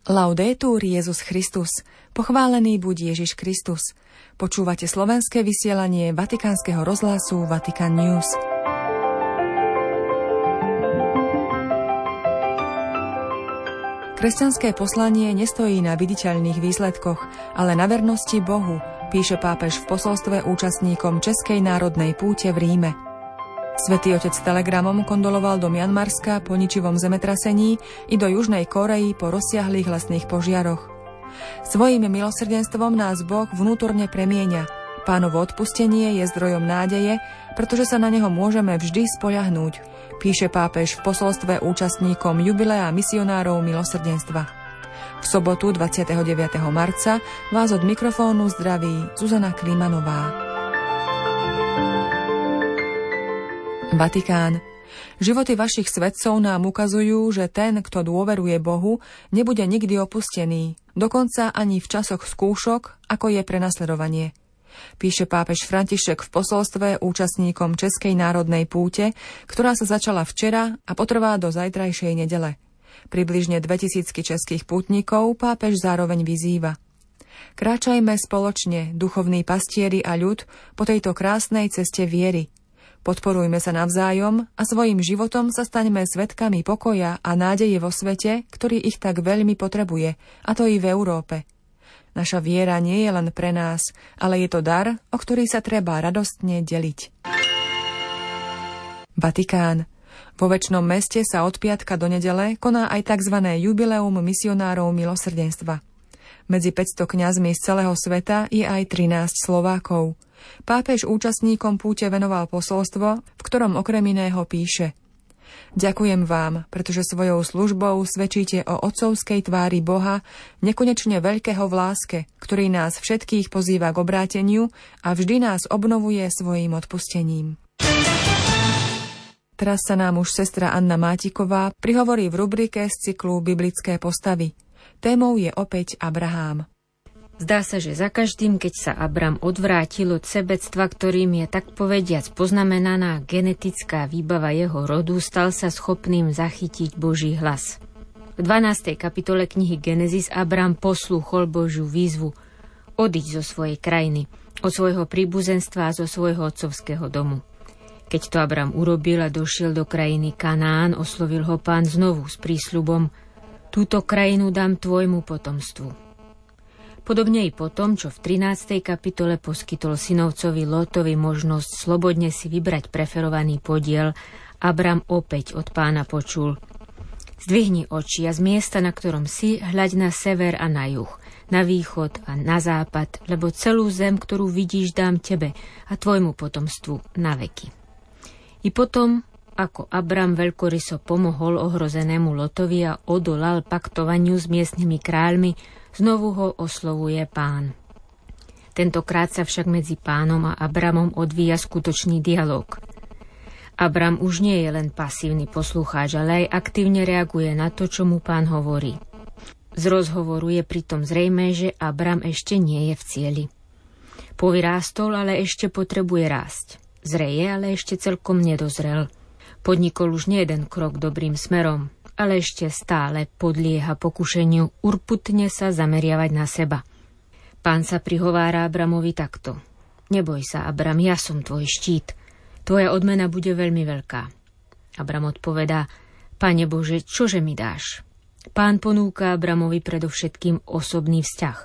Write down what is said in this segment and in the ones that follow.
Laudetur Jesus Christus. Pochválený buď Ježiš Kristus. Počúvate slovenské vysielanie Vatikánskeho rozhlasu Vatican News. Kresťanské poslanie nestojí na viditeľných výsledkoch, ale na vernosti Bohu, píše pápež v posolstve účastníkom Českej národnej púte v Ríme. Svätý Otec telegramom kondoloval do Mianmarska po ničivom zemetrasení i do Južnej Kórei po rozsiahlých lesných požiaroch. Svojím milosrdenstvom nás Boh vnútorne premieňa. Pánovo odpustenie je zdrojom nádeje, pretože sa na neho môžeme vždy spoľahnúť, píše pápež v posolstve účastníkom jubilea misionárov milosrdenstva. V sobotu 29. marca vás od mikrofónu zdraví Zuzana Klímanová. Vatikán. Životy vašich svätcov nám ukazujú, že ten, kto dôveruje Bohu, nebude nikdy opustený, dokonca ani v časoch skúšok, ako je prenasledovanie. Píše pápež František v posolstve účastníkom Českej národnej púte, ktorá sa začala včera a potrvá do zajtrajšej nedele. Približne 2000 českých pútnikov pápež zároveň vyzýva. Kráčajme spoločne, duchovní pastieri a ľud, po tejto krásnej ceste viery. Podporujme sa navzájom a svojim životom sa staňme svedkami pokoja a nádeje vo svete, ktorý ich tak veľmi potrebuje, a to i v Európe. Naša viera nie je len pre nás, ale je to dar, o ktorý sa treba radostne deliť. Vatikán. Vo Večnom meste sa od piatka do nedele koná aj tzv. Jubileum misionárov milosrdenstva. Medzi 500 kňazmi z celého sveta je aj 13 Slovákov. Pápež účastníkom púte venoval posolstvo, v ktorom okrem iného píše: Ďakujem vám, pretože svojou službou svedčíte o otcovskej tvári Boha, nekonečne veľkého v láske, ktorý nás všetkých pozýva k obráteniu a vždy nás obnovuje svojím odpustením. Teraz sa nám už sestra Anna Mátiková prihovorí v rubrike z cyklu Biblické postavy. Témou je opäť Abrahám. Zdá sa, že za každým, keď sa Abram odvrátil od sebectva, ktorým je tak povediac poznamenaná genetická výbava jeho rodu, stal sa schopným zachytiť Boží hlas. V 12. kapitole knihy Genesis Abram poslúchol Božiu výzvu odiť zo svojej krajiny, od svojho príbuzenstva a zo svojho otcovského domu. Keď to Abram urobil a došiel do krajiny Kanán, oslovil ho Pán znovu s prísľubom: túto krajinu dám tvojmu potomstvu. Podobne i po tom, čo v 13. kapitole poskytol synovcovi Lótovi možnosť slobodne si vybrať preferovaný podiel, Abram opäť od Pána počul: Zdvihni oči a z miesta, na ktorom si, hľaď na sever a na juh, na východ a na západ, lebo celú zem, ktorú vidíš, dám tebe a tvojmu potomstvu na veky. I potom, ako Abram veľkoryso pomohol ohrozenému Lotovi a odolal paktovaniu s miestnymi kráľmi, znovu ho oslovuje Pán. Tentokrát sa však medzi Pánom a Abramom odvíja skutočný dialog. Abram už nie je len pasívny poslucháč, ale aj aktívne reaguje na to, čo mu Pán hovorí. Z rozhovoru je pritom zrejmé, že Abram ešte nie je v cieli. Povyrástol, ale ešte potrebuje rásť. Zreje, ale ešte celkom nedozrel. Podnikol už nie jeden krok dobrým smerom, ale ešte stále podlieha pokušeniu urputne sa zameriavať na seba. Pán sa prihovára Abramovi takto: Neboj sa, Abram, ja som tvoj štít. Tvoja odmena bude veľmi veľká. Abram odpovedá: Pane Bože, čože mi dáš? Pán ponúka Abramovi predovšetkým osobný vzťah.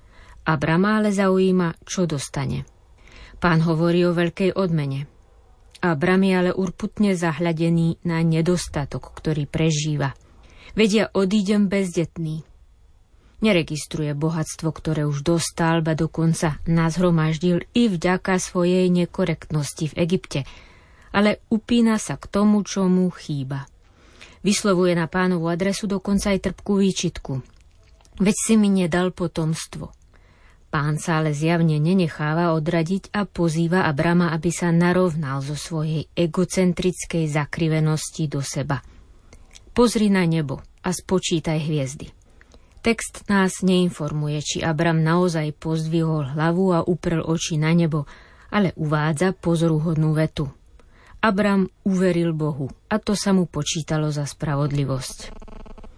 Abrama ale zaujíma, čo dostane. Pán hovorí o veľkej odmene. Abram je ale urputne zahľadený na nedostatok, ktorý prežíva. Veď ja odídem bezdetný. Neregistruje bohatstvo, ktoré už dostal, ba dokonca nazhromaždil i vďaka svojej nekorektnosti v Egypte, ale upína sa k tomu, čo mu chýba. Vyslovuje na Pánovu adresu dokonca aj trpkú výčitku: Veď si mi nedal potomstvo. Pán sa ale zjavne nenecháva odradiť a pozýva Abrama, aby sa narovnal zo svojej egocentrickej zakrivenosti do seba. Pozri na nebo a spočítaj hviezdy. Text nás neinformuje, či Abram naozaj pozdvihol hlavu a uprel oči na nebo, ale uvádza pozoruhodnú vetu: Abram uveril Bohu a to sa mu počítalo za spravodlivosť.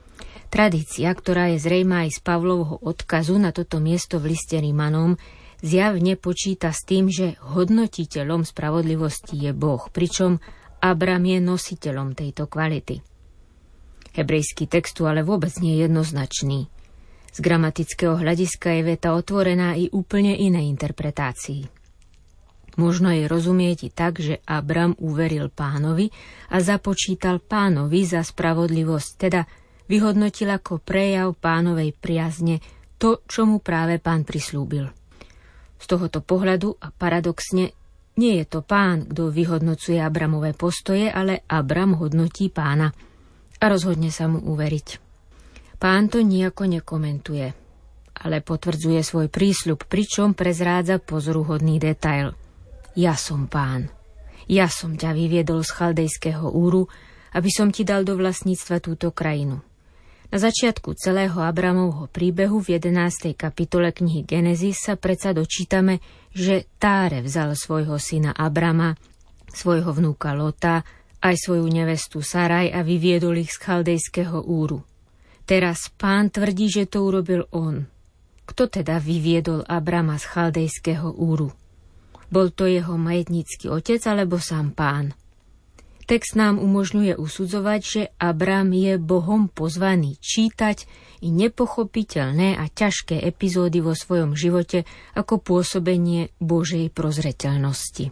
Tradícia, ktorá je zrejmá aj z Pavlovho odkazu na toto miesto v liste Rimanom, zjavne počíta s tým, že hodnotiteľom spravodlivosti je Boh, pričom Abram je nositeľom tejto kvality. Hebrejský text tu ale vôbec nie je jednoznačný. Z gramatického hľadiska je veta otvorená i úplne inej interpretácii. Možno jej rozumieť i tak, že Abram uveril Pánovi a započítal Pánovi za spravodlivosť, teda vyhodnotil ako prejav Pánovej priazne to, čo mu práve Pán prislúbil. Z tohoto pohľadu a paradoxne nie je to Pán, kto vyhodnocuje Abramové postoje, ale Abram hodnotí Pána a rozhodne sa mu uveriť. Pán to nijako nekomentuje, ale potvrdzuje svoj prísľub, pričom prezrádza pozoruhodný detail. Ja som Pán. Ja som ťa vyviedol z Chaldejského Úru, aby som ti dal do vlastníctva túto krajinu. Na začiatku celého Abramovho príbehu v 11. kapitole knihy Genesis sa predsa dočítame, že Táre vzal svojho syna Abrama, svojho vnúka Lota, aj svoju nevestu Saraj a vyviedol ich z Chaldejského Úru. Teraz Pán tvrdí, že to urobil on. Kto teda vyviedol Abrama z Chaldejského Úru? Bol to jeho majetnícky otec alebo sám Pán? Text nám umožňuje usudzovať, že Abram je Bohom pozvaný čítať i nepochopiteľné a ťažké epizódy vo svojom živote ako pôsobenie Božej prozreteľnosti.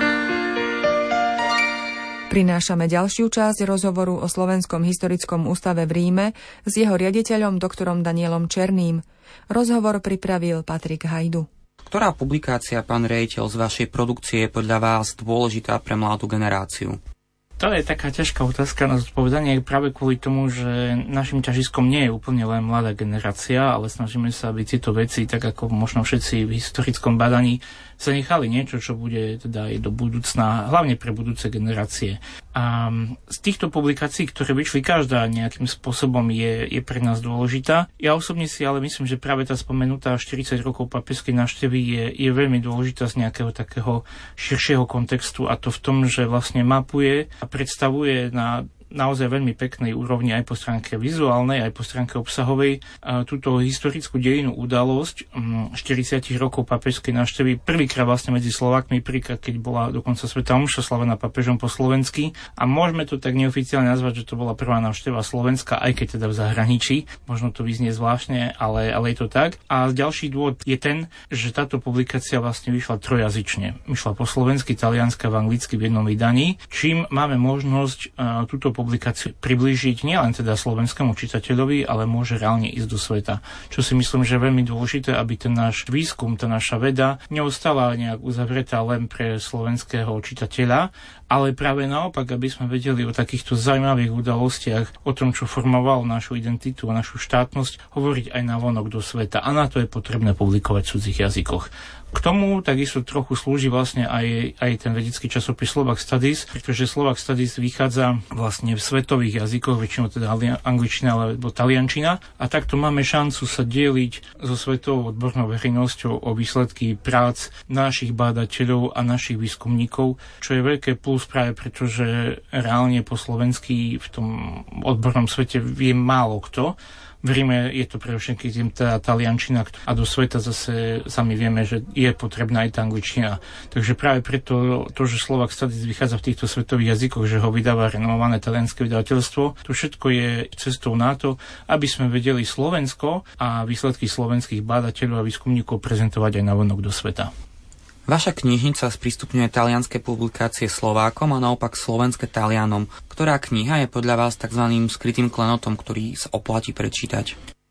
Prinášame ďalšiu časť rozhovoru o Slovenskom historickom ústave v Ríme s jeho riaditeľom doktorom Danielom Černým. Rozhovor pripravil Patrik Hajdu. Ktorá publikácia, pán riaditeľ, z vašej produkcie je podľa vás dôležitá pre mladú generáciu? To je taká ťažká otázka na zodpovedanie práve kvôli tomu, že našim ťažiskom nie je úplne len mladá generácia, ale snažíme sa, aby tieto veci, tak ako možno všetci v historickom badaní, sa nechali niečo, čo bude teda aj do budúcna, hlavne pre budúce generácie. A z týchto publikácií, ktoré vyšli, každá nejakým spôsobom je pre nás dôležitá. Ja osobne si ale myslím, že práve tá spomenutá 40 rokov pápežskej návštevy je veľmi dôležitá z nejakého takého širšieho kontextu, a to v tom, že vlastne mapuje a predstavuje na naozaj veľmi peknej úrovni aj po stránke vizuálnej, aj po stránke obsahovej túto historickú dejinú udalosť 40 rokov pápežskej návštevy. Prvýkrát vlastne medzi Slovákmi, prvýkrát, keď bola dokonca svätá omša slavená pápežom po slovensky. A môžeme to tak neoficiálne nazvať, že to bola prvá návšteva Slovenska, aj keď teda v zahraničí. Možno to vyznie zvláštne, ale je to tak. A ďalší dôvod je ten, že táto publikácia vlastne vyšla trojazyčne. Vyšla po slovensky, taliansky a v anglicky v jednom vydaní, čím máme možnosť túto publikáciu priblížiť nielen teda slovenskému čitateľovi, ale môže reálne ísť do sveta. Čo si myslím, že je veľmi dôležité, aby ten náš výskum, tá naša veda neostala nejak uzavretá len pre slovenského čitateľa, ale práve naopak, aby sme vedeli o takýchto zaujímavých udalostiach, o tom, čo formovalo našu identitu a našu štátnosť, hovoriť aj navonok do sveta. A na to je potrebné publikovať v cudzích jazykoch. K tomu takisto trochu slúži vlastne aj ten vedecký časopis Slovak Studies, pretože Slovak Studies vychádza vlastne v svetových jazykoch, väčšinou teda angličtina alebo taliančina, a takto máme šancu sa deliť so svetovou odbornou verejnosťou o výsledky prác našich bádateľov a našich výskumníkov, čo je veľké plus práve pretože reálne po slovensky v tom odbornom svete vie málo kto. V Ríme je to predovšetkým tá taliančina a do sveta zase sami vieme, že je potrebná aj tá angličtina. Takže práve preto to, že Slovak Studies vychádza v týchto svetových jazykoch, že ho vydáva renomované talianské vydavateľstvo, to všetko je cestou na to, aby sme vedeli Slovensko a výsledky slovenských bádateľov a výskumníkov prezentovať aj navonok do sveta. Vaša knižnica sprístupňuje talianske publikácie Slovákom a naopak slovenské Talianom. Ktorá kniha je podľa vás tzv. Skrytým klenotom, ktorý sa oplatí prečítať?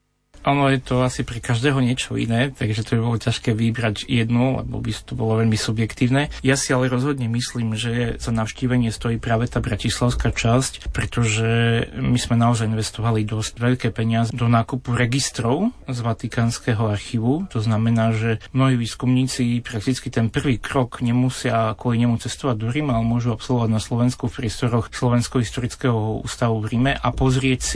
Ono je to asi pre každého niečo iné, takže to by bolo ťažké vybrať jednu, lebo by to bolo veľmi subjektívne. Ja si ale rozhodne myslím, že za navštívenie stojí práve tá bratislavská časť, pretože my sme naozaj investovali dosť veľké peniaze do nákupu registrov z Vatikánskeho archívu. To znamená, že mnohí výskumníci prakticky ten prvý krok nemusia kvôli nemu cestovať do Ríma, ale môžu absolvovať na Slovensku v priestoroch Slovenského historického ústavu v Ríme a pozrieť si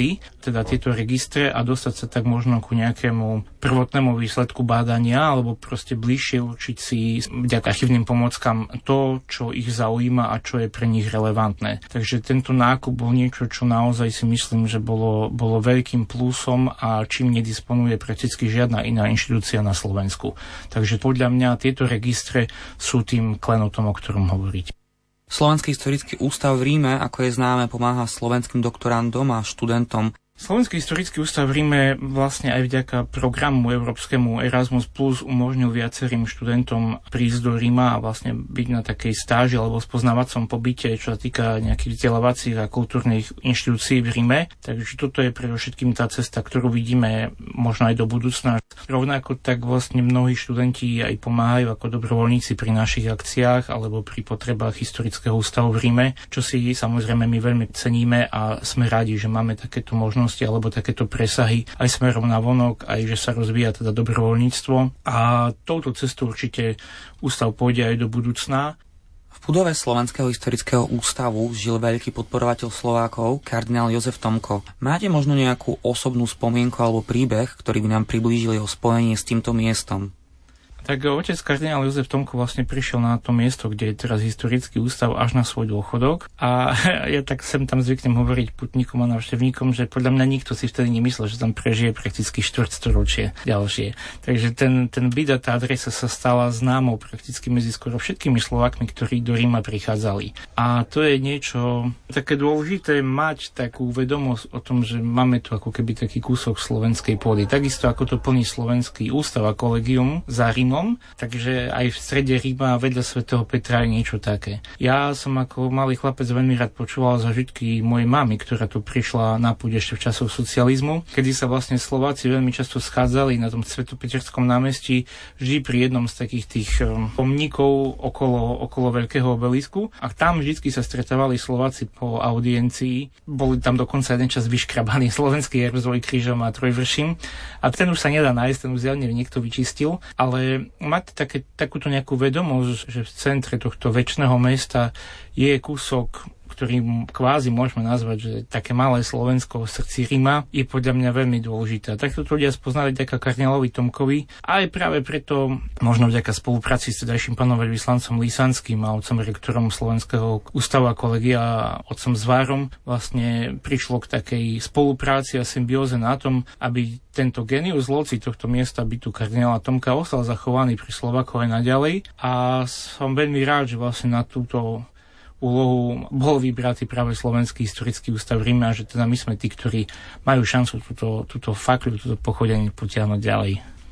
teda tieto registre a dostať sa tak možno ku nejakému prvotnému výsledku bádania alebo proste bližšie určiť si vďaka archívnym pomôckam to, čo ich zaujíma a čo je pre nich relevantné. Takže tento nákup bol niečo, čo naozaj si myslím, že bolo veľkým plusom a čím nedisponuje prakticky žiadna iná inštitúcia na Slovensku. Takže podľa mňa tieto registre sú tým klenotom, o ktorom hovoríte. Slovenský historický ústav v Ríme, ako je známe, pomáha slovenským doktorandom a študentom. Slovenský historický ústav v Ríme vlastne aj vďaka programu európskemu Erasmus Plus umožnil viacerým študentom prísť do Ríma a vlastne byť na takej stáži alebo spoznávacom pobyte, čo sa týka nejakých vzdelávacích a kultúrnych inštitúcií v Ríme. Takže toto je predovšetkým tá cesta, ktorú vidíme možno aj do budúcna. Rovnako tak vlastne mnohí študenti aj pomáhajú ako dobrovoľníci pri našich akciách alebo pri potrebách historického ústavu v Ríme, čo si samozrejme my veľmi ceníme a sme radi, že máme takéto možnosti alebo takéto presahy aj smerom na vonok, aj že sa rozvíja teda dobrovoľníctvo a touto cestou určite ústav pôjde aj do budúcna. V budove Slovenského historického ústavu žil veľký podporovateľ Slovákov, kardinál Jozef Tomko. Máte možno nejakú osobnú spomienku alebo príbeh, ktorý by nám priblížil jeho spojenie s týmto miestom? Tak otec kardinál Jozef Tomko vlastne prišiel na to miesto, kde je teraz historický ústav až na svoj dôchodok a ja tak sem tam zvyknem hovoriť putníkom a návštevníkom, že podľa mňa nikto si vtedy nemyslel, že tam prežije prakticky štvrťstoročie ďalšie. Takže ten byt a tá adresa sa stala známou prakticky medzi skoro všetkými Slovákmi, ktorí do Ríma prichádzali. A to je niečo také dôležité mať takú vedomosť o tom, že máme tu ako keby taký kúsok slovenskej pôdy. Takisto ako to plní slovenský ústav a kolegium za Rímom, takže aj v strede Ríma vedľa svätého Petra je niečo také. Ja som ako malý chlapec veľmi rád počúval zažitky mojej mamy, ktorá tu prišla na púť ešte v časoch socializmu, kedy sa vlastne Slováci veľmi často schádzali na tom Svetopeterskom námestí vždy pri jednom z takých tých pomníkov okolo veľkého obelisku a tam vždy sa stretávali Slováci po audiencii. Boli tam dokonca jeden čas vyškrabaný slovenský herb s dvojkrížom a trojvrším a ten už sa nedá nájsť, ten už zjavne niekto vyčistil, ale mať takúto nejakú vedomosť, že v centre tohto večného mesta je kúsok, ktorý kvázi môžeme nazvať, že také malé Slovensko v srdci Ríma, je podľa mňa veľmi dôležité. Takto to ľudia spoznali vďaka kardinálovi Tomkovi a aj práve preto, možno vďaka spolupráci s tedajším pánom veľvyslancom Lisanským a otcom rektorom Slovenského ústavu a kolegia a otcom Zvárom, vlastne prišlo k takej spolupráci a symbióze na tom, aby tento genius loci tohto miesta bytu kardinála Tomka ostal zachovaný pri Slovákov aj naďalej a som veľmi rád, že vlastne na túto úlohu bol vybratý práve Slovenský historický ústav v Ríme a že teda my sme tí, ktorí majú šancu túto fakliu, túto pochodenie potiahnuť ďalej.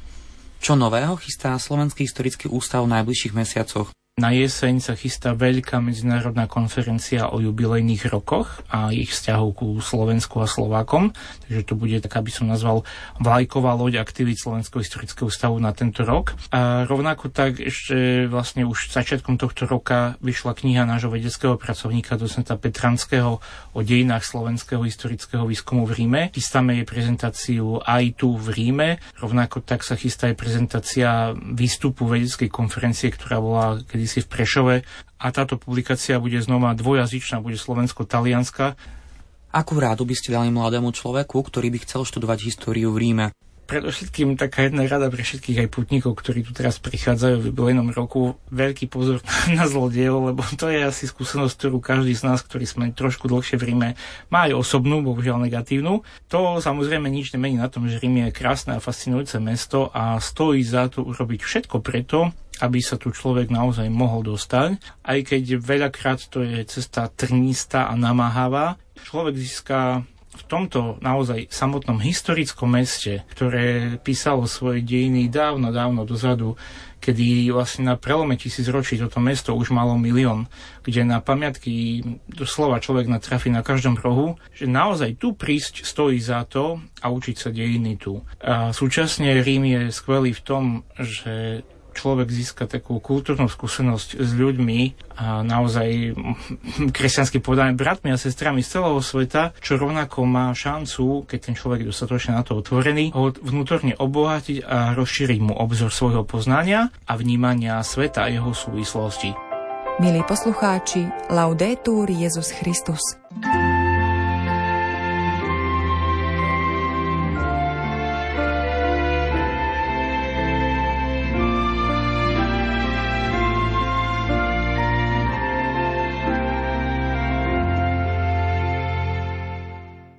Čo nového chystá Slovenský historický ústav v najbližších mesiacoch? Na jeseň sa chystá veľká medzinárodná konferencia o jubilejných rokoch a ich vzťahov ku Slovensku a Slovákom. Takže to bude tak, aby som nazval vlajková loď aktivít Slovenského historického ústavu na tento rok. A rovnako tak ešte vlastne už začiatkom tohto roka vyšla kniha nášho vedeckého pracovníka docenta Petranského o dejinách slovenského historického výskumu v Ríme. Chystáme jej prezentáciu aj tu v Ríme. Rovnako tak sa chystá aj prezentácia výstupu vedeckej konferencie, ktorá bola kedysi v Prešove a táto publikácia bude znova dvojazyčná, bude slovensko-talianska. Akú rádu by ste dali mladému človeku, ktorý by chcel študovať históriu v Ríme? Predovšetkým taká jedna rada pre všetkých aj putníkov, ktorí tu teraz prichádzajú v jubilejnom roku. Veľký pozor na zlodejov, lebo to je asi skúsenosť, ktorú každý z nás, ktorí sme trošku dlhšie v Ríme, má aj osobnú, bohužiaľ negatívnu. To samozrejme nič nemení na tom, že Rím je krásne a fascinujúce mesto a stojí za to urobiť všetko preto, aby sa tu človek naozaj mohol dostať. Aj keď veľakrát to je cesta trnistá a namáhavá, človek získa v tomto naozaj samotnom historickom meste, ktoré písalo svoje dejiny dávno dozadu, kedy vlastne na prelome 1000 ročí toto mesto už malo 1 000 000, kde na pamiatky doslova človek natrafí na každom rohu, že naozaj tu prísť stojí za to a učiť sa dejiny tu. A súčasne Rím je skvelý v tom, že človek získa takú kultúrnu skúsenosť s ľuďmi a naozaj kresťansky povedané bratmi a sestrami z celého sveta, čo rovnako má šancu, keď ten človek je dostatočne na to otvorený, ho vnútorne obohatiť a rozšíriť mu obzor svojho poznania a vnímania sveta a jeho súvislosti. Milí poslucháči, Laudetur Jesus Christus.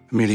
milí